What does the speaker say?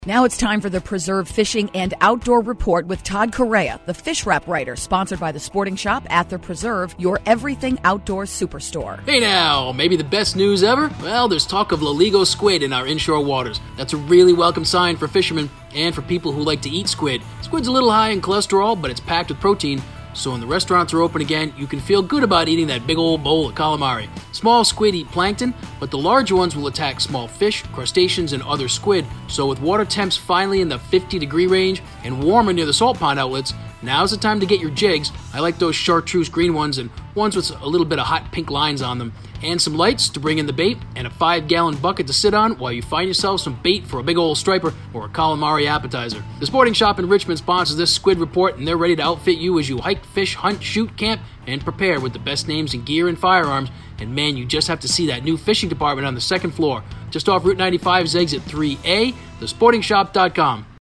Now it's time for the Preserve Fishing and Outdoor Report with Todd Correa, the Fish Wrap writer, sponsored by the Sporting Shop at the Preserve, your everything outdoors superstore. Hey now, maybe the best news ever? Well, there's talk of Loligo squid in our inshore waters. That's a really welcome sign for fishermen and for people who like to eat squid. Squid's a little high in cholesterol, but it's packed with protein. So when the restaurants are open again, you can feel good about eating that big old bowl of calamari. Small squid eat plankton, but the larger ones will attack small fish, crustaceans, and other squid. So with water temps finally in the 50-degree range and warmer near the salt pond outlets, now's the time to get your jigs. I like those chartreuse green ones and ones with a little bit of hot pink lines on them. And some lights to bring in the bait, and a 5-gallon bucket to sit on while you find yourself some bait for a big old striper or a calamari appetizer. The Sporting Shop in Richmond sponsors this squid report, and they're ready to outfit you as you hike, fish, hunt, shoot, camp, and prepare with the best names in gear and firearms. And man, you just have to see that new fishing department on the second floor, just off Route 95's exit 3A, thesportingshop.com.